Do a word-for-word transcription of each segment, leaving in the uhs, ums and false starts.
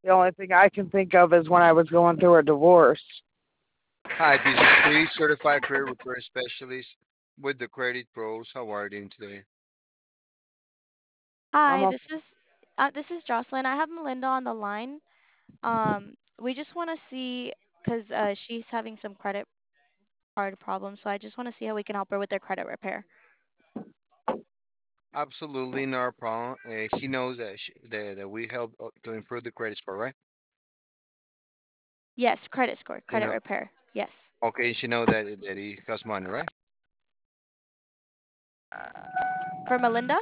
The only thing I can think of is when I was going through a divorce. Hi, this is Chris, certified credit repair specialist with the Credit Pros. How are you doing today? I'm Hi, a, this is uh, this is Jocelyn. I have Melinda on the line. Um, we just want to see because uh, she's having some credit card problems, so I just want to see how we can help her with their credit repair. Absolutely no problem. Uh, she knows that, she, that that we help uh, to improve the credit score, right? Yes, credit score, You credit know, repair. Yes. okay, she know that that he costs money, right? For Melinda?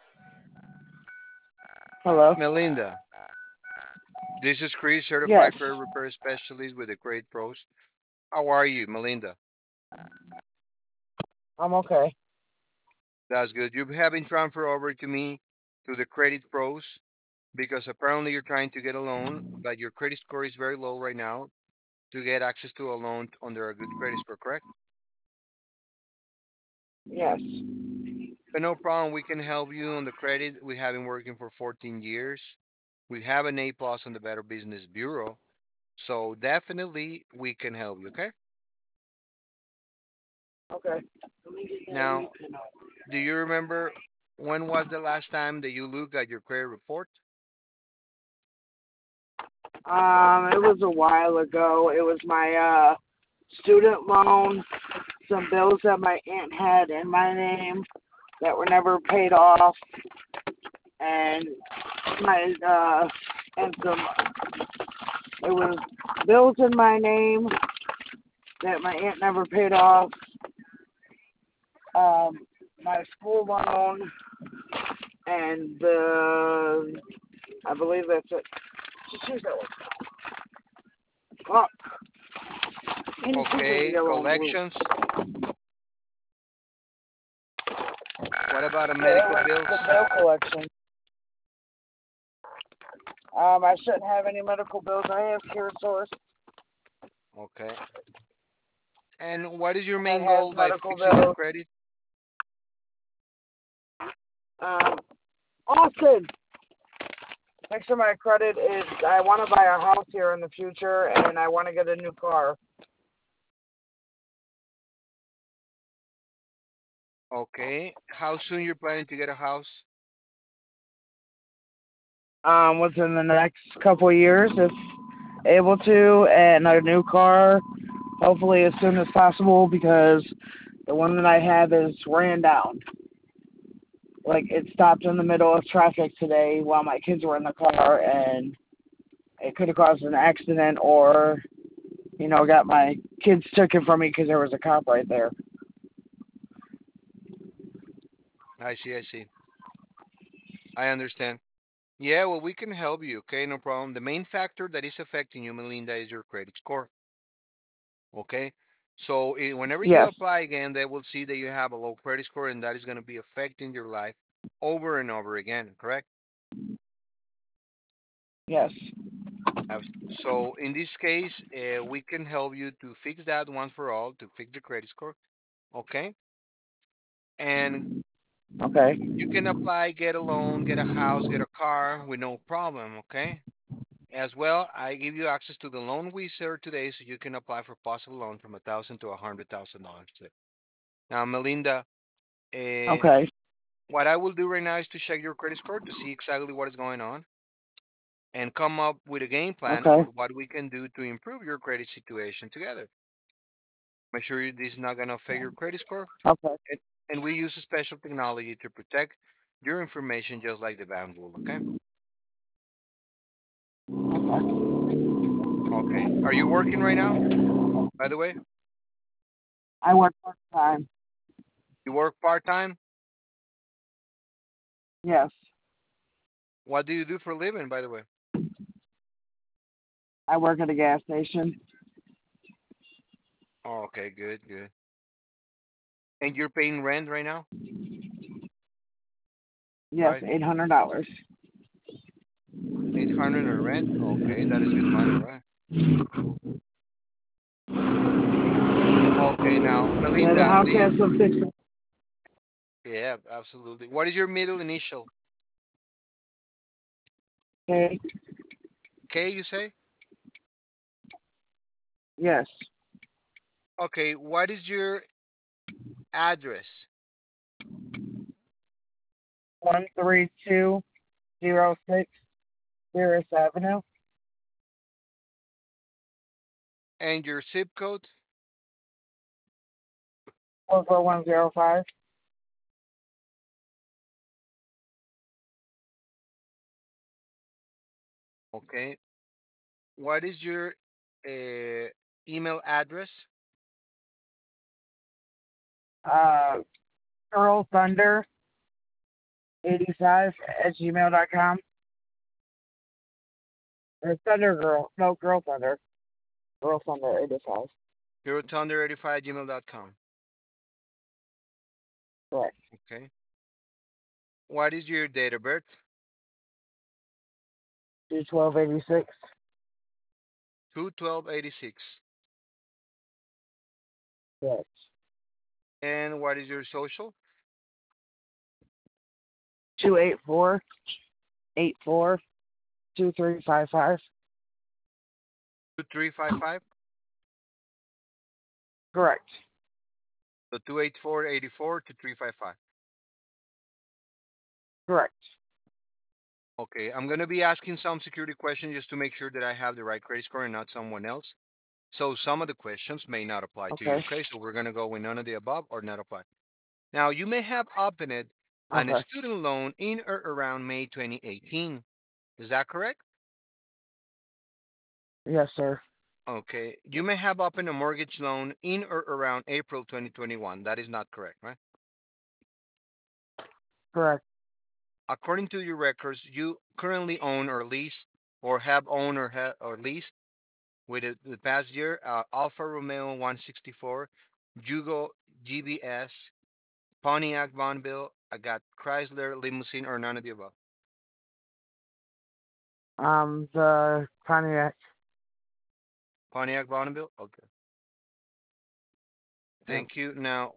hello. Melinda, this is Chris, Yes, certified credit repair specialist with the Credit Pros. How are you, Melinda? I'm okay. That's good. You have been transferred over to me to the Credit Pros because apparently you're trying to get a loan, but your credit score is very low right now to get access to a loan under a good credit score, correct? Yes. But no problem. We can help you on the credit. We have been working for fourteen years. We have an A plus on the Better Business Bureau. So definitely we can help you. Okay. Okay. Now, do you remember when was the last time that you looked at your credit report? Um, it was a while ago. It was my uh student loan, some bills that my aunt had in my name that were never paid off, and my uh and some it was bills in my name that my aunt never paid off. Um, my school loan and the I believe that's it. Just use that one. Fuck. And this is Okay. yellow and blue. Collections. What about the Yeah, medical the bills? bill collection. Um, I shouldn't have any medical bills. I have Care Source Okay. And what is your that main has goal by medical fixing your bills. credit? Um, Austin, make sure my credit is. I want to buy a house here in the future, and I want to get a new car. Okay. How soon you're planning to get a house? Um, within the next couple of years, if able to, and a new car, hopefully as soon as possible, because the one that I have is ran down. Like it stopped in the middle of traffic today while my kids were in the car, and it could have caused an accident, or you know, got my kids taken from me because there was a cop right there. I see. I see. I understand. Yeah, well, we can help you. Okay, no problem. The main factor that is affecting you, Melinda, is your credit score. Okay. So eh, whenever you Yes, apply again, they will see that you have a low credit score and that is going to be affecting your life over and over again, correct? yes. Abs- So in this case, uh, we can help you to fix that once for all, to fix the credit score. Okay. And Okay, you can apply, get a loan, get a house, get a car with no problem. Okay. As well, I give you access to the loan wizard today, so you can apply for possible loan from a thousand to a hundred thousand dollars. Now, Melinda, uh, okay, what I will do right now is to check your credit score to see exactly what is going on and come up with a game plan okay, for what we can do to improve your credit situation together. Make sure you- this is not going to affect your credit score. okay, And, and we use a special technology to protect your information just like the bank will, okay? okay. Okay. Are you working right now, by the way? I work part time. You work part time? Yes, What do you do for a living, by the way? I work at a gas station. Oh, okay, good, good. And you're paying rent right now, Yes, right? eight hundred dollars. eight hundred in rent? Okay, that is good money, right? Okay, now, Yeah, the Melinda, house do has you? some fixing. Yeah, absolutely. What is your middle initial? Okay, K, you say? Yes. Okay, what is your address? One three two zero six Cirrus Avenue. And your zip code? Four four one zero five. Okay. What is your uh, email address? Uh, Girl Thunder eighty five at gmail dot com. Or Thunder Girl. No, Girl Thunder. Girl Thunder eighty five. Eurothunder eighty five gmail dot com. Correct. Okay. What is your date of birth? Two twelve eighty six. two twelve eighty-six. Correct. And what is your social? Two eight four eight four two three five five. two three five five? Correct. So two eight four eight four two three five five. Correct. Okay, I'm going to be asking some security questions just to make sure that I have the right credit score and not someone else. So some of the questions may not apply to you. Okay. Okay, so we're going to go with none of the above or not apply. Now, you may have opened an Okay. student loan in or around May twenty eighteen. Is that correct? Yes, sir. Okay. You may have opened a mortgage loan in or around April twenty twenty-one. That is not correct, right? Correct. According to your records, you currently own or lease or have owned or, ha- or leased with the, the past year uh, Alfa Romeo one sixty-four, Yugo G B S, Pontiac Bonneville, I got Chrysler Limousine, or none of the above. Um, the Pontiac. Pontiac Bonneville? Okay. Yep. Thank you. Now,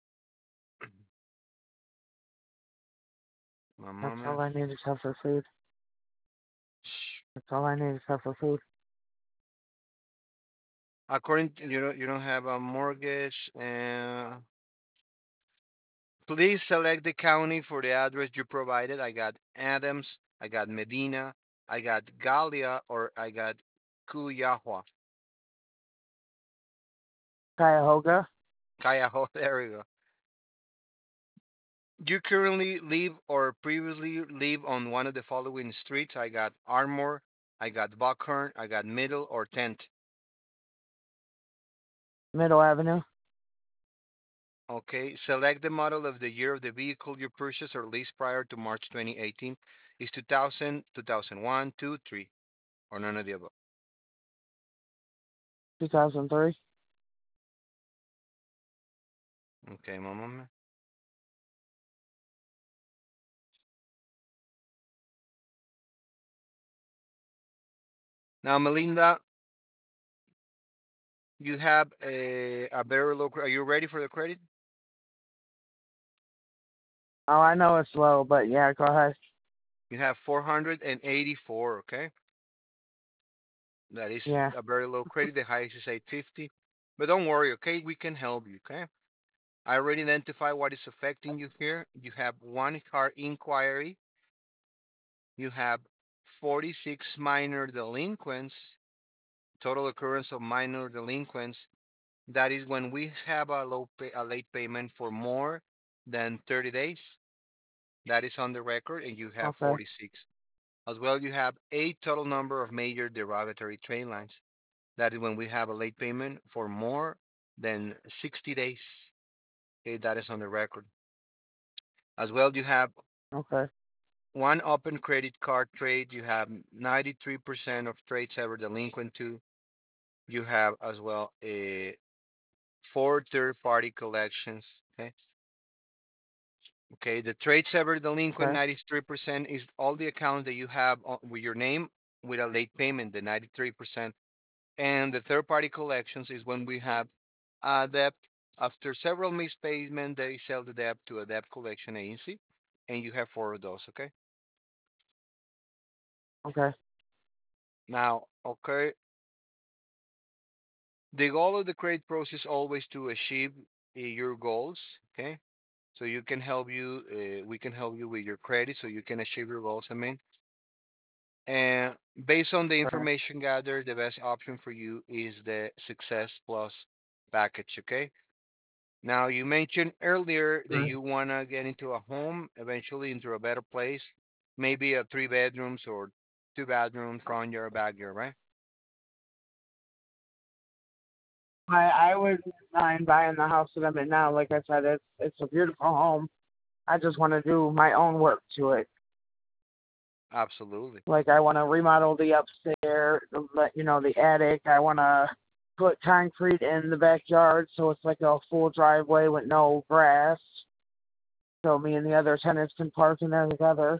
one That's all moment. I need to have for food. Shh. That's all I need to have for food. According to you, don't, you don't have a mortgage. And please select the county for the address you provided. I got Adams, I got Medina, I got Galia, or I got Cuyahua. Cuyahoga. Cuyahoga, there we go. You currently live or previously live on one of the following streets. I got Armour, I got Buckhorn, I got Middle or Tenth. Middle Avenue. Okay, select the model of the year of the vehicle you purchased or leased prior to March twenty eighteen. Is two thousand, two thousand one, two, three, or none of the above. two thousand three. Okay, one moment. Now, Melinda, you have a, a very low. cre- Are you ready for the credit? Oh, I know it's low, but yeah, go ahead. You have four hundred eighty-four. Okay, that is Yeah. a very low credit. The highest is eight fifty. But don't worry, okay? We can help you, okay? I already identify what is affecting you here. You have one car inquiry. You have forty-six minor delinquents, total occurrence of minor delinquents. That is when we have a low pay, a late payment for more than thirty days. That is on the record, and you have Okay. forty-six. As well, you have a total number of major derogatory train lines. That is when we have a late payment for more than sixty days. Okay, that is on the record. As well, you have Okay. one open credit card trade. You have ninety-three percent of trades ever delinquent to. You have as well a four third-party collections. Okay. Okay. The trades ever delinquent Okay. ninety-three percent is all the accounts that you have with your name with a late payment, the ninety-three percent. And the third-party collections is when we have a debt. After several missed payments, they sell the debt to a debt collection agency, and you have four of those. Okay. Okay. Now, okay, the goal of the credit process is always to achieve uh, your goals. Okay, so you can help you. Uh, we can help you with your credit, so you can achieve your goals. I mean, and based on the Right. information gathered, the best option for you is the Success Plus package. Okay. Now, you mentioned earlier that Right. you want to get into a home, eventually into a better place, maybe a three bedrooms or two bedroom, front yard, backyard, right? I I wouldn't mind buying the house that I'm in now. Like I said, it's it's a beautiful home. I just want to do my own work to it. Absolutely. Like I want to remodel the upstairs, the you know the attic. I want to put concrete in the backyard so it's like a full driveway with no grass. So me and the other tenants can park in there together.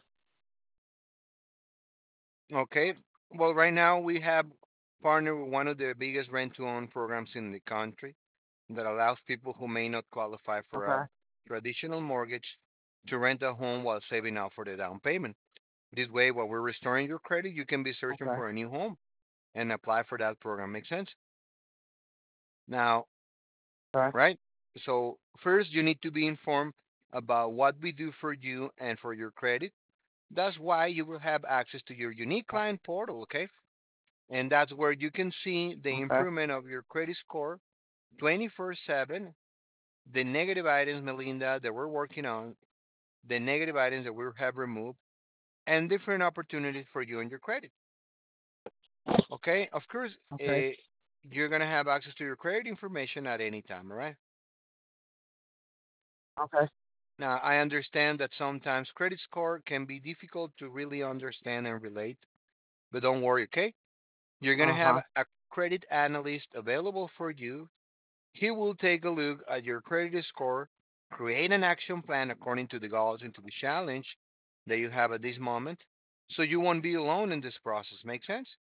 Okay. Well, right now we have partnered with one of the biggest rent to own programs in the country that allows people who may not qualify for a Okay. traditional mortgage to rent a home while saving up for the down payment. This way, while we're restoring your credit, you can be searching Okay. for a new home and apply for that program. Make sense? Now, Okay. right? So first, you need to be informed about what we do for you and for your credit. That's why you will have access to your unique client portal, okay? And that's where you can see the Okay. improvement of your credit score twenty-four seven, the negative items, Melinda, that we're working on, the negative items that we have removed, and different opportunities for you and your credit. Okay? Of course, Okay. uh, you're going to have access to your credit information at any time, all right? Okay. Now, I understand that sometimes credit score can be difficult to really understand and relate, but don't worry, okay? You're going to Uh have huh. a credit analyst available for you. He will take a look at your credit score, create an action plan according to the goals and to the challenge that you have at this moment, so you won't be alone in this process. Make sense?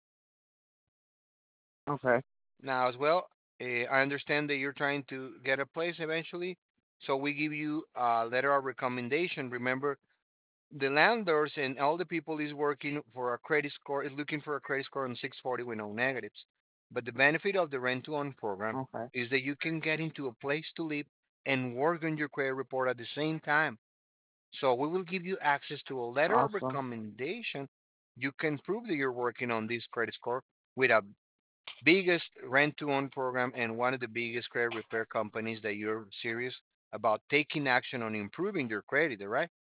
Okay. Now, as well, uh, I understand that you're trying to get a place eventually, so we give you a letter of recommendation. Remember, the landlords and all the people is working for a credit score is looking for a credit score on six forty with no negatives. But the benefit of the rent to own program Okay. is that you can get into a place to live and work on your credit report at the same time. So we will give you access to a letter of Awesome. recommendation. You can prove that you're working on this credit score with a biggest rent to own program and one of the biggest credit repair companies that you're serious about taking action on improving your credit, all right?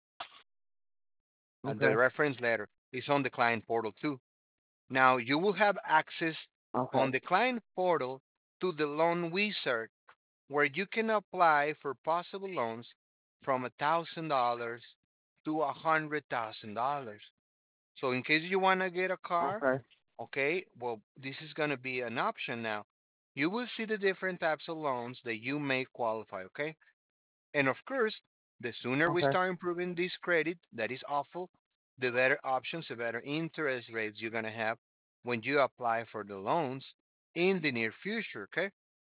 And the Okay. reference letter is on the client portal too. Now you will have access Okay. on the client portal to the loan wizard where you can apply for possible loans from a thousand dollars to a hundred thousand dollars. So in case you want to get a car, Okay. okay, well this is going to be an option now. You will see the different types of loans that you may qualify, okay? And of course, the sooner we Okay. start improving this credit that is awful, the better options, the better interest rates you're going to have when you apply for the loans in the near future. Okay.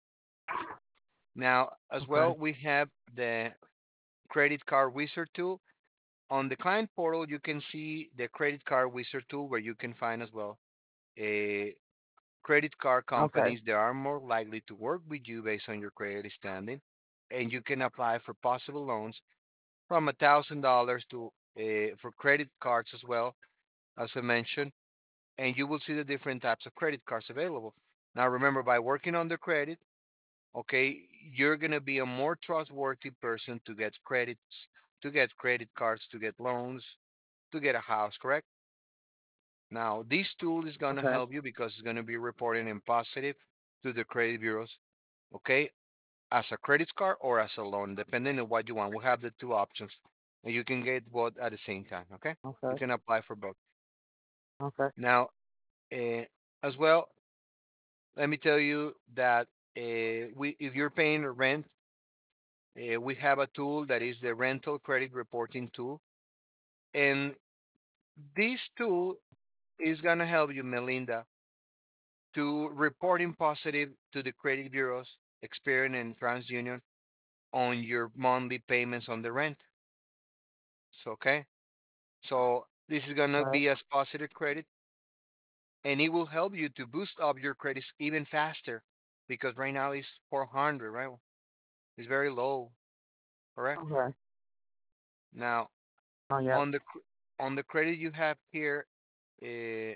Now, as Okay. well, we have the credit card wizard tool. On the client portal, you can see the credit card wizard tool where you can find as well a credit card Okay. companies that are more likely to work with you based on your credit standing. And you can apply for possible loans from a thousand dollars to uh, for credit cards as well, as I mentioned, and you will see the different types of credit cards available. Now, remember, by working on the credit, okay, you're gonna be a more trustworthy person to get credits, to get credit cards, to get loans, to get a house. Correct? Now, this tool is gonna Okay. help you because it's gonna be reporting in positive to the credit bureaus. Okay, as a credit card or as a loan, depending on what you want. We have the two options, and you can get both at the same time. Okay, you Okay. can apply for both. Okay. Now, uh, as well, let me tell you that uh, we, if you're paying rent, uh, we have a tool that is the rental credit reporting tool, and this tool is gonna help you, Melinda, to reporting positive to the credit bureaus, Experian and TransUnion, on your monthly payments on the rent. So, okay. So this is gonna Okay. be as positive credit. and it will help you to boost up your credits even faster because right now it's four hundred, right? It's very low, correct? Okay. Now, Oh, yes. on the cr- on the credit you have here, uh,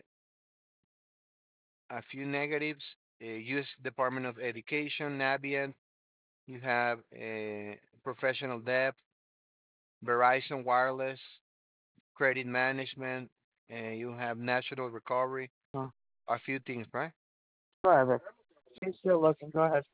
a few negatives. Uh, U S Department of Education, Navient. You have uh, professional debt, Verizon Wireless, credit management, and you have national recovery. Uh, A few things, right? Go ahead, Vic. She's still looking. Go ahead.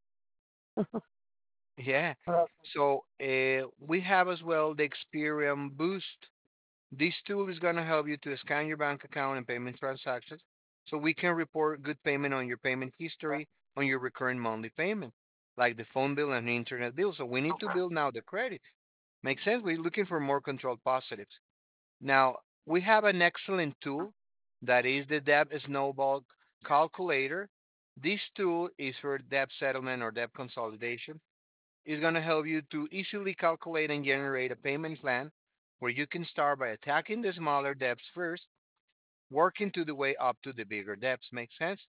Yeah. Uh, So uh, we have as well the Experian Boost. This tool is going to help you to scan your bank account and payment transactions so we can report good payment on your payment history on your recurring monthly payment, like the phone bill and the internet bill. So we need to build now the credit. Makes sense? We're looking for more controlled positives. Now, we have an excellent tool that is the debt snowball calculator. This tool is for debt settlement or debt consolidation. It's going to help you to easily calculate and generate a payment plan where you can start by attacking the smaller debts first, working to the way up to the bigger debts. Make sense?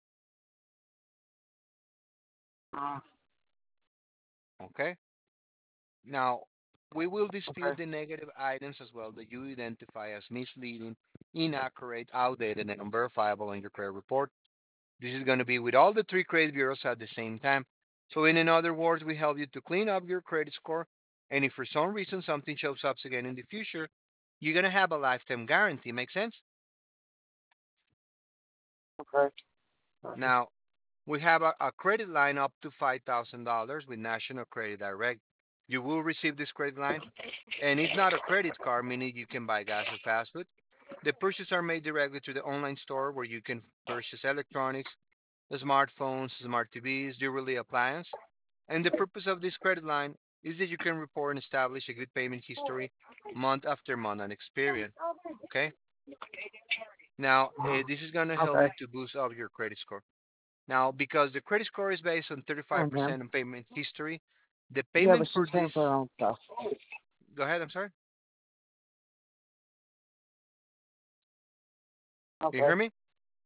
uh, Okay. Now, we will dispute okay. the negative items as well that you identify as misleading, inaccurate, outdated, and unverifiable on your credit report. This is going to be with all the three credit bureaus at the same time. So, in other words, we help you to clean up your credit score. And if for some reason something shows up again in the future, you're going to have a lifetime guarantee. Make sense? Okay. Okay. Now, we have a, a credit line up to five thousand dollars with National Credit Direct. You will receive this credit line, and it's not a credit card, meaning you can buy gas or fast food. The purchases are made directly to the online store where you can purchase electronics, smartphones, smart T Vs, jewelry, appliance. And the purpose of this credit line is that you can report and establish a good payment history month after month on Experian. Okay. Now, uh, this is going to help Okay. you to boost up your credit score. Now, because the credit score is based on Fine, man. thirty-five percent on payment history, the Yeah, payment but for she's paying for her this, own stuff. go ahead, I'm sorry. Can you Okay. hear me?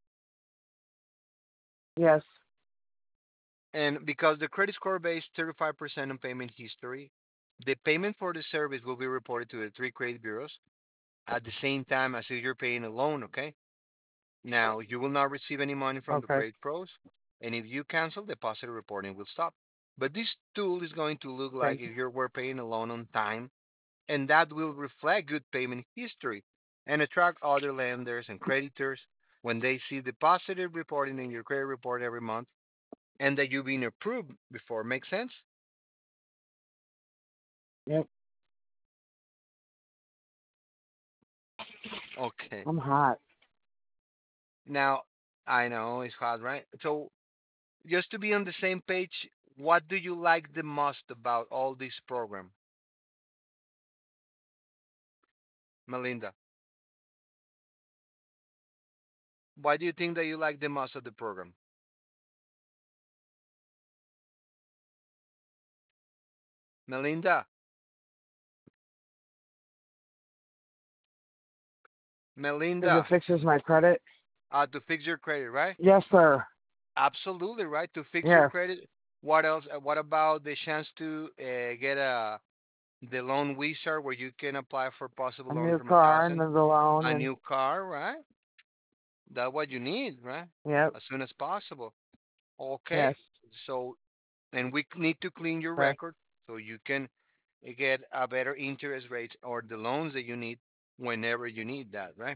Yes. And because the credit score based thirty-five percent on payment history, the payment for the service will be reported to the three credit bureaus at the same time as if you're paying a loan, okay? Now, you will not receive any money from the Okay. credit pros, and if you cancel, the positive reporting will stop. But this tool is going to look like Thank if you were paying a loan on time, and that will reflect good payment history and attract other lenders and creditors when they see the positive reporting in your credit report every month and that you've been approved before. Make sense? you. Yep. Okay. I'm hot. Now, I know it's hard, right? So, just to be on the same page, what do you like the most about all this program, Melinda? Why do you think that you like the most of the program? Melinda, Because it Melinda, fixes my credit. uh, to fix your credit, right? Yes, sir. Absolutely, right? To fix your Yes. credit. What else? Uh, What about the chance to uh, get a the loan wizard where you can apply for possible A loan new from a car and thousand, there's a loan a and new car, right? That's what you need, right? yep. As soon as possible. Okay. Yes. So, and we need to clean your Okay. record so you can uh, get a better interest rate or the loans that you need whenever you need that, right?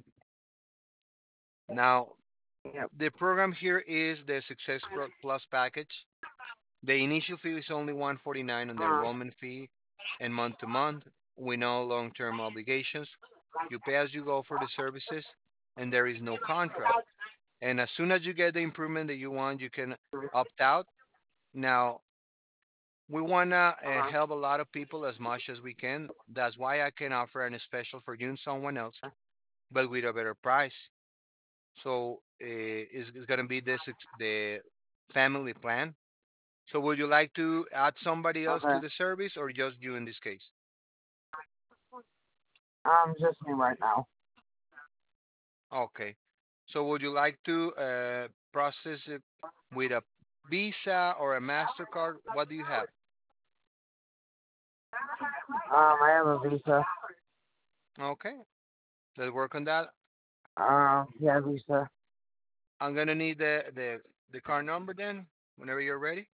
Now, Yep. the program here is the Success Pro- Plus package. The initial fee is only one forty-nine on the Uh, enrollment fee and month to month with no long-term obligations. You pay as you go for the services and there is no contract. And as soon as you get the improvement that you want, you can opt out. Now, we want to uh, uh, help a lot of people as much as we can. That's why I can offer an special for you and someone else, but with a better price. So uh, it's, it's going to be this ex- the family plan. So would you like to add somebody else okay. to the service or just you in this case? Um, just me right now. Okay. So would you like to uh, process it with a Visa or a MasterCard? What do you have? Um, I have a Visa. Okay, let's work on that. Um, yeah, Visa. I'm gonna need the the the card number then, whenever you're ready.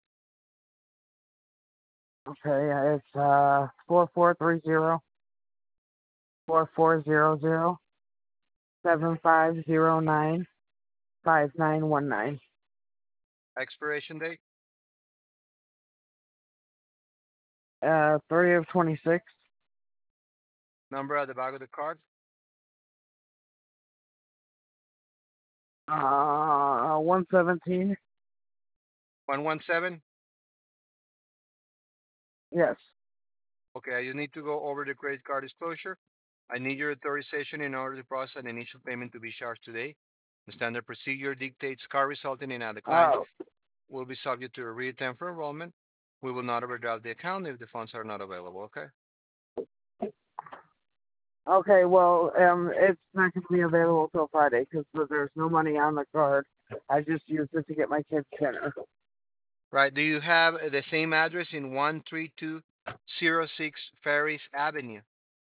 Okay, it's uh four four three zero four four zero zero seven five zero nine five nine one nine. Expiration date, Uh, three of twenty six. number at the back of the card, Uh, one seventeen. one one seven. Yes. Okay, I just need to go over the credit card disclosure. I need your authorization in order to process an initial payment to be charged today. The standard procedure dictates card resulting in a decline Oh. will be subject to a return for enrollment. We will not overdraft the account if the funds are not available. Okay. Okay. Well, um, it's not going to be available till Friday because there's no money on the card. I just used it to get my kids dinner. Right. Do you have uh, the same address in one three two zero six Ferris Avenue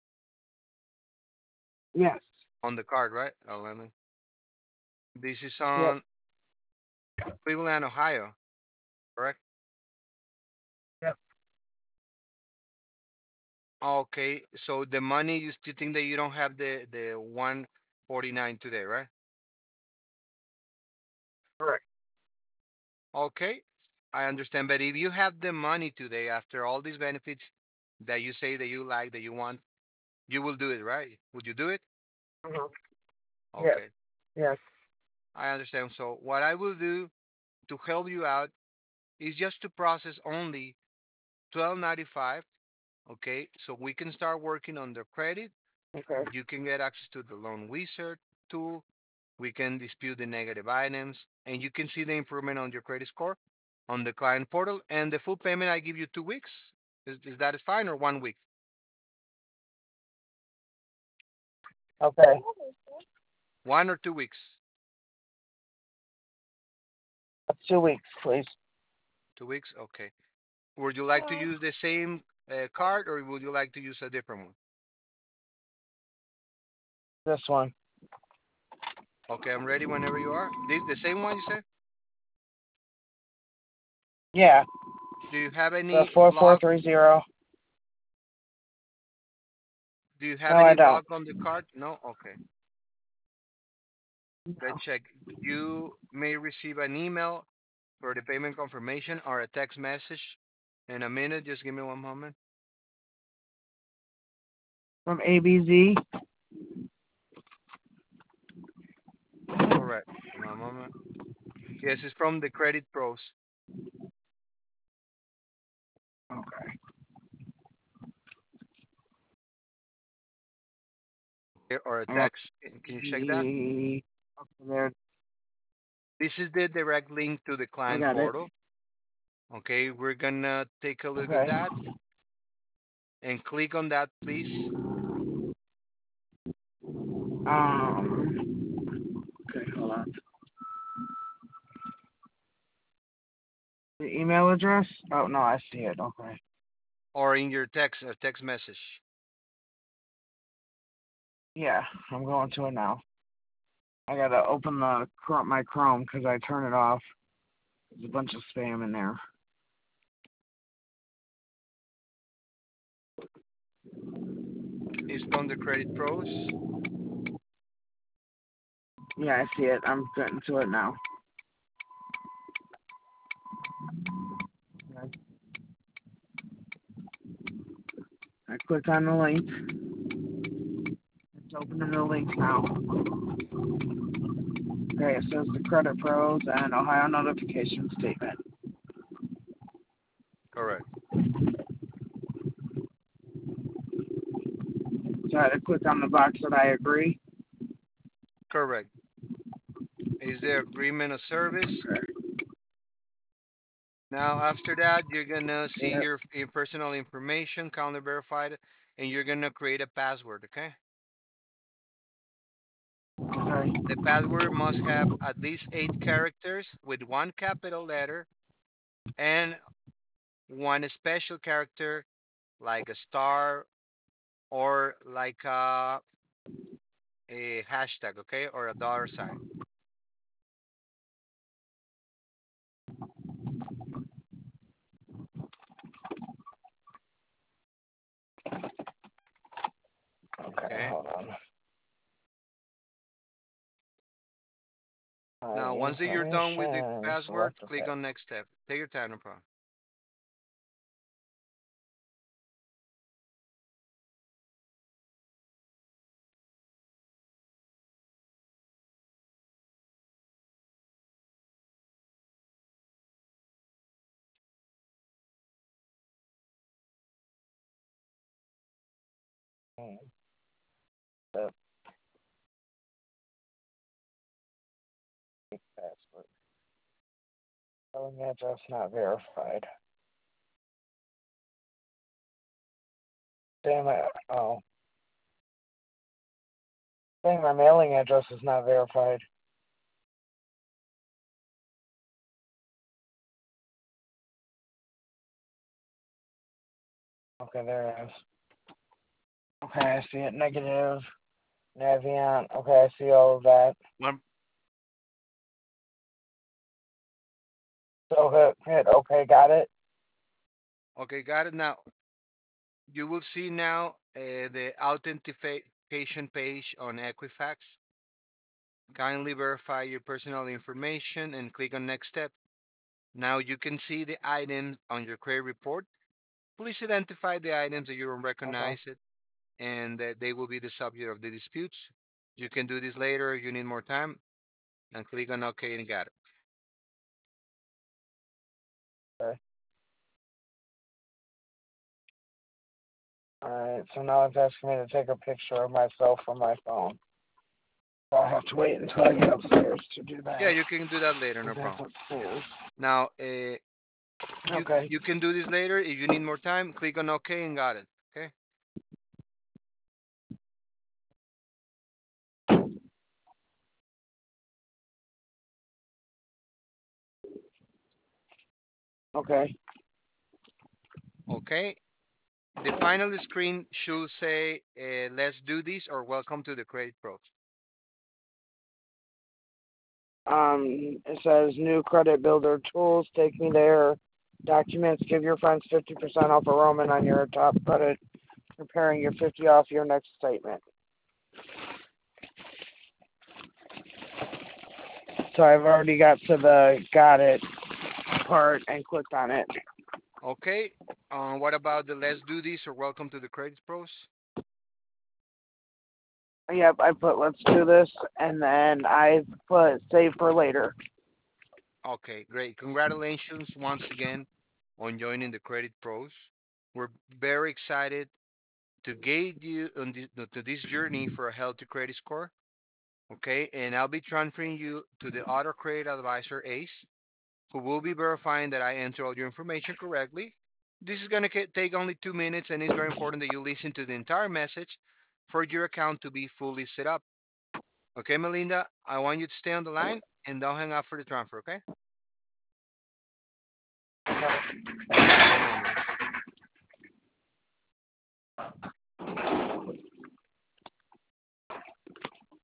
Yes. on the card, right? Oh, let me. This is Yep. on Cleveland, Ohio, correct? Yep. Okay. So the money, you still think that you don't have the the one forty-nine today, right? Correct. Okay. I understand. But if you have the money today, after all these benefits that you say that you like, that you want, you will do it, right? Would you do it? Uh-huh. Yes. Okay. Yes. I understand. So what I will do to help you out is just to process only twelve ninety-five. Okay. So we can start working on the credit. Okay. You can get access to the loan wizard tool. We can dispute the negative items and you can see the improvement on your credit score on the client portal. And the full payment, I give you two weeks. Is, is that fine or one week? Okay. One or two weeks? Two weeks, please. Two weeks? Okay. Would you like to use the same uh, card or would you like to use a different one? This one. Okay, I'm ready whenever you are. This the same one you said? Yeah. Do you have The any four four block? three zero. Do you No, have I any don't. block on the card? No? Okay. Let's check. You may receive an email for the payment confirmation or a text message in a minute. Just give me one moment. From A B Z. Correct. One moment. Yes, it's from the Credit Pros. Okay. Okay, or a I got text. Can can you check that? the. Okay, there. This is the direct link to the I client got it. portal. Okay, we're gonna take a look at Okay. that and click on that, please. Um. Okay, hold on. The email address? Oh no, I see it. Okay. Or in your text, uh, text message. Yeah, I'm going to it now. I gotta open the my Chrome because I turn it off. There's a bunch of spam in there. It's from the Credit Pros. Yeah, I see it. I'm getting to it now. I click on the link. It's opening the link now. Okay, it says the Credit Pros and Ohio Notification Statement. Correct. So I had to click on the box that I agree. Correct. Is the agreement of service? Okay. Now, after that, you're gonna see Yep. your, your personal information, counter verified, and you're gonna create a password. Okay. Okay. Okay. The password must have at least eight characters with one capital letter and one special character like a star or like a, a hashtag, okay, or a dollar sign. Okay, Okay. hold on. Now, Uh, once that you're done with the information. password, Select click okay. on next step. Take your time, no problem. Hmm, The password. Mailing address not verified. Damn it. Oh. Dang, my mailing address is not verified. Okay, there it is. Okay, I see it. Negative. Navient. Okay, I see all of that. One, So hit, hit okay, got it. okay, got it. Now, you will see now uh, the authentication page on Equifax. Kindly verify your personal information and click on next step. Now you can see the items on your credit report. Please identify the items that you don't Okay. recognize it and that they will be the subject of the disputes. You can do this later if you need more time and click on OK and got it. Okay. Alright, so now it's asking me to take a picture of myself from my phone. So I'll have to wait until I get upstairs to do Yeah, that. you can do that later, no Because that's problem. upstairs. Now, uh, you Okay. you can do this later if you need more time. Click on OK and got it. Okay. Okay. Okay. The final screen should say, uh, "Let's do this" or "Welcome to the Credit Pros." Um, it says new credit builder tools. Take me there. Documents. Give your friends fifty percent off a Roman on your top credit. Preparing your fifty off your next statement. So I've already got to the got it part and clicked on it. Okay. Uh, what about the "Let's do this" or "Welcome to the Credit Pros"? Yep, I put let's do this, and then I put save for later. Okay, great. Congratulations once again on joining the Credit Pros. We're very excited to guide you on this, to this journey for a healthy credit score. Okay, and I'll be transferring you to the Auto Credit Advisor Ace, who will be verifying that I enter all your information correctly. This is going to take only two minutes, and it's very important that you listen to the entire message for your account to be fully set up. Okay, Melinda, I want you to stay on the line and don't hang up for the transfer, okay? One moment.